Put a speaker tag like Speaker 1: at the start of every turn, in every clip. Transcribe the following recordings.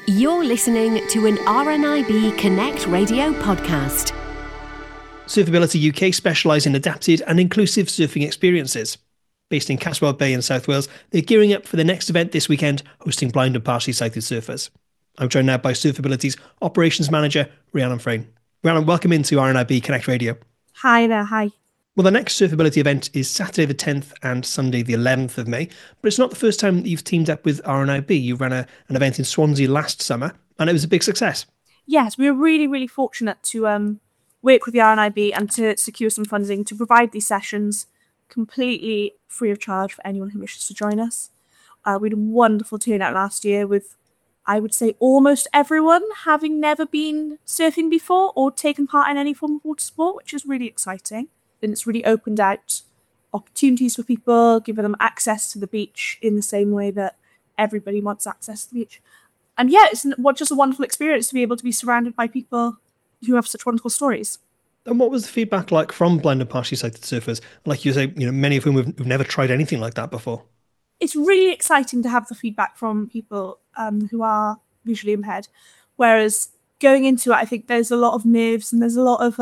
Speaker 1: You're listening to an RNIB Connect Radio podcast.
Speaker 2: Surfability UK specialise in adapted and inclusive surfing experiences. Based in Caswell Bay in South Wales, they're gearing up for the next event this weekend, hosting blind and partially sighted surfers. I'm joined now by Surfability's Operations Manager, Rhiannon Frayne. Rhiannon, welcome into RNIB Connect Radio.
Speaker 3: Hi there, hi.
Speaker 2: Well, the next Surfability event is Saturday the 10th and Sunday the 11th of May, but it's not the first time that you've teamed up with RNIB. You ran an event in Swansea last summer, and it was a big success.
Speaker 3: Yes, we were really, really fortunate to work with the RNIB and to secure some funding to provide these sessions completely free of charge for anyone who wishes to join us. We had a wonderful turnout last year with, I would say, almost everyone having never been surfing before or taken part in any form of water sport, which is really exciting. And it's really opened out opportunities for people, giving them access to the beach in the same way that everybody wants access to the beach. And yeah, it's just a wonderful experience to be able to be surrounded by people who have such wonderful stories.
Speaker 2: And what was the feedback like from blind and partially sighted surfers? Like you say, many of whom have never tried anything like that before.
Speaker 3: It's really exciting to have the feedback from people who are visually impaired. Whereas going into it, I think there's a lot of nerves and there's a lot of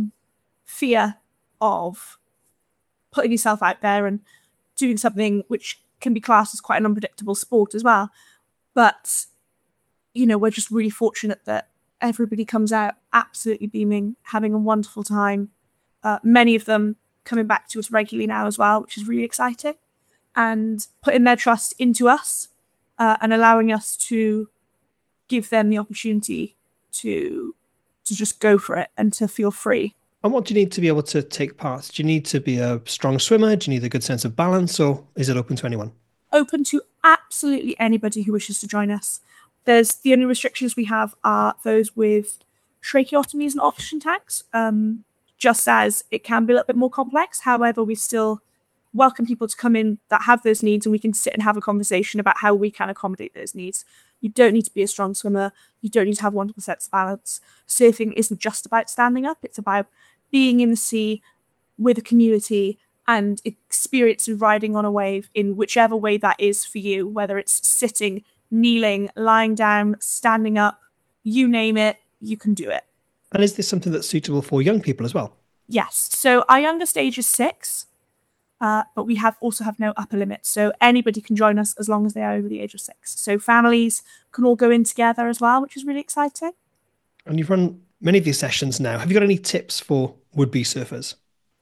Speaker 3: fear of putting yourself out there and doing something which can be classed as quite an unpredictable sport as well. But, we're just really fortunate that everybody comes out absolutely beaming, having a wonderful time. Many of them coming back to us regularly now as well, which is really exciting. And putting their trust into us and allowing us to give them the opportunity to just go for it and to feel free.
Speaker 2: And what do you need to be able to take part? Do you need to be a strong swimmer? Do you need a good sense of balance? Or is it open to anyone?
Speaker 3: Open to absolutely anybody who wishes to join us. The only restrictions we have are those with tracheotomies and oxygen tanks, just as it can be a little bit more complex. However, we still welcome people to come in that have those needs, and we can sit and have a conversation about how we can accommodate those needs. You don't need to be a strong swimmer. You don't need to have wonderful sets of balance. Surfing isn't just about standing up. It's about being in the sea with a community and experiencing riding on a wave in whichever way that is for you, whether it's sitting, kneeling, lying down, standing up, you name it, you can do it.
Speaker 2: And is this something that's suitable for young people as well?
Speaker 3: Yes. So our youngest age is 6, but we also have no upper limit. So anybody can join us as long as they are over the age of 6. So families can all go in together as well, which is really exciting.
Speaker 2: And you've run many of these sessions now. Have you got any tips for would-be surfers?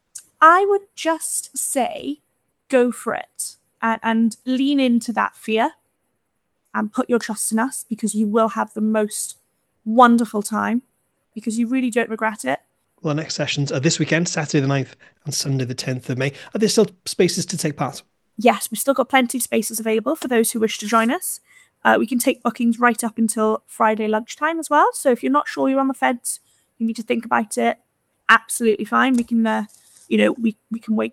Speaker 3: I would just say go for it and lean into that fear and put your trust in us, because you will have the most wonderful time, because you really don't regret it.
Speaker 2: Well, the next sessions are this weekend, Saturday the 9th and Sunday the 10th of May. Are there still spaces to take part?
Speaker 3: Yes, we've still got plenty of spaces available for those who wish to join us. We can take bookings right up until Friday lunchtime as well. So if you're not sure you're on the fence, you need to think about it, absolutely fine. We can, we can wait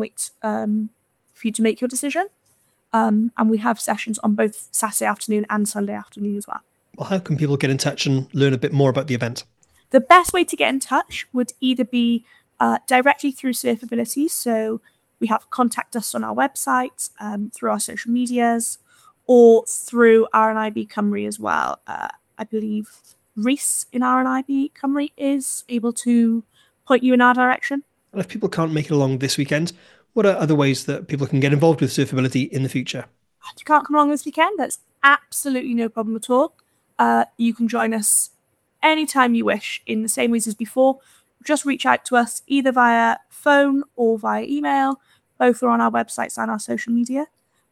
Speaker 3: for you to make your decision. And we have sessions on both Saturday afternoon and Sunday afternoon as well.
Speaker 2: Well, how can people get in touch and learn a bit more about the event?
Speaker 3: The best way to get in touch would either be directly through Surfability. So we have contact us on our website, through our social medias, or through RNIB Cymru as well. I believe Reese in RNIB Cymru is able to point you in our direction.
Speaker 2: And if people can't make it along this weekend, what are other ways that people can get involved with Surfability in the future?
Speaker 3: If you can't come along this weekend, that's absolutely no problem at all. You can join us anytime you wish in the same ways as before. Just reach out to us either via phone or via email. Both are on our websites and our social media.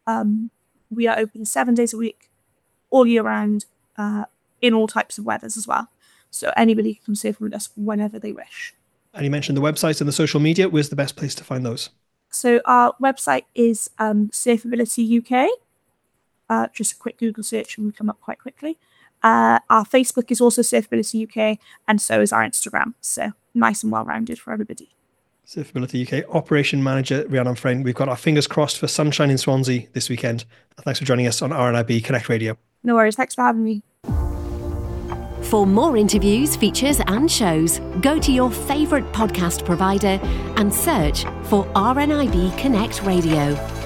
Speaker 3: We are open 7 days a week, all year round, in all types of weathers as well. So anybody can surf with us whenever they wish.
Speaker 2: And you mentioned the websites and the social media. Where's the best place to find those?
Speaker 3: So our website is Surfability UK. Just a quick Google search and we come up quite quickly. Our Facebook is also Surfability UK, and so is our Instagram. So nice and well-rounded for everybody.
Speaker 2: Surfability UK Operation Manager Rhiannon Frayne. We've got our fingers crossed for sunshine in Swansea this weekend. Thanks for joining us on RNIB Connect Radio.
Speaker 3: No worries. Thanks for having me.
Speaker 1: For more interviews, features and shows, go to your favourite podcast provider and search for RNIB Connect Radio.